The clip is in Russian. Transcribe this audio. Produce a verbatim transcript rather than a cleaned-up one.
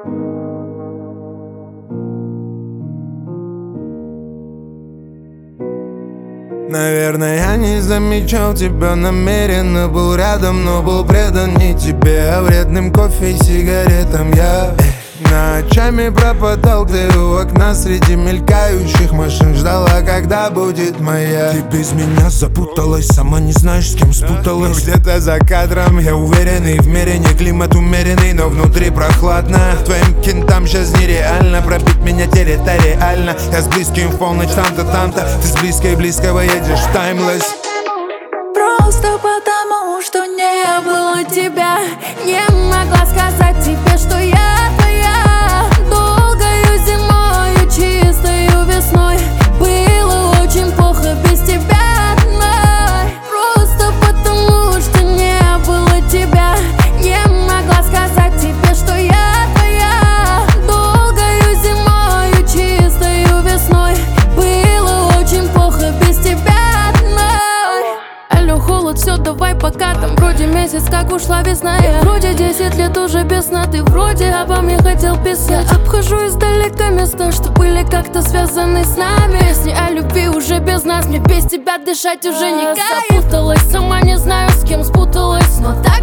Наверное, я не замечал тебя намеренно. Был рядом, но был предан не тебе, а вредным кофе и сигаретам. Я ночами пропадал, ты у окна среди мелькающих машин. Ждала, когда будет моя. Ты без меня запуталась, сама не знаешь, с кем спуталась. Где-то за кадром я уверенный, в мире не климат умеренный, но внутри прохладно. Твоим кентам сейчас нереально пробить меня территориально. Я с близким в полночь там-то, там-то. Ты с близкой близкого едешь в таймлесс. Просто потому, что не было тебя, не могла сказать тебе, что я твоя. Долгою зимою, чистою весной было очень плохо без тебя одной. Просто потому, что не было тебя, не могла сказать тебе, что я твоя. Долгою зимою, чистою весной было очень плохо без тебя одной. Алло, холод, все, давай пока. Там вроде месяц, как ушла весна. Я вроде десять лет уже без сна. Ты вроде обо мне хотел писать. Я обхожу издалека места, что были как-то связаны с нами. Песни о любви уже без нас. Мне без тебя дышать уже не кайф. Запуталась, сама не знаю, с кем спуталась, но так